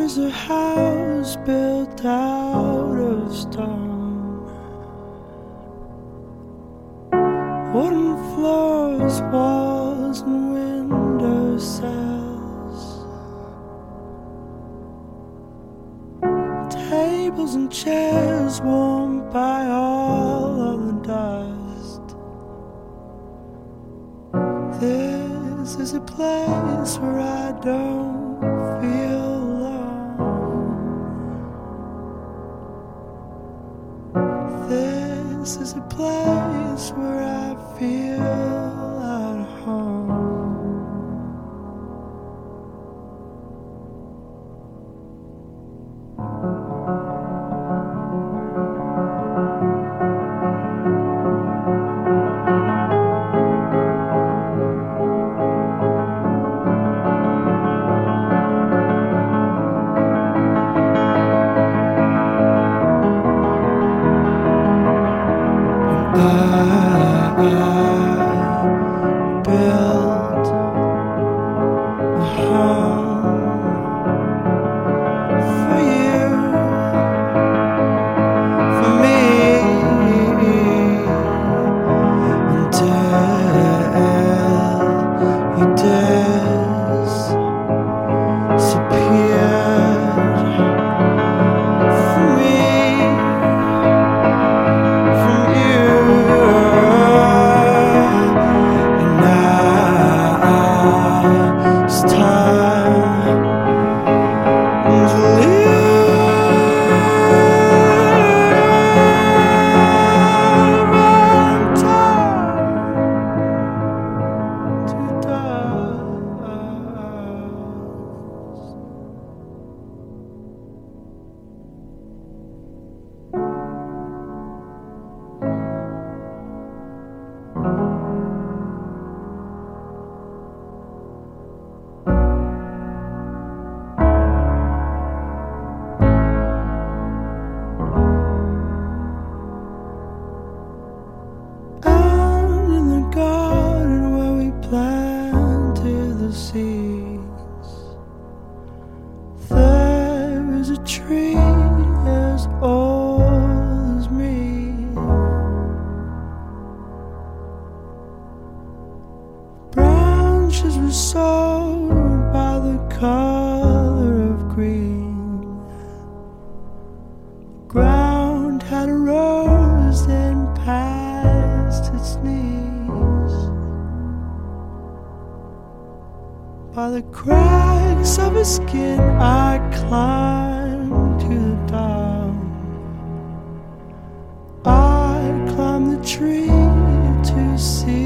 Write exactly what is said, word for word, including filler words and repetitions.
is a house built out of stone, wooden floors, walls and window sills, tables and chairs warmed by all of the dust. This is a place where I don't feel alone. This is a place where I feel at home. I built a home for you, for me, until you disappeared from me, from you. It's time to live and time to out in the garden where we planted the seeds, there is a tree as old as me. Branches were sown by the color of green. The ground had a rose then past its knees. By the cracks of his skin I climbed to the top. I climbed the tree to see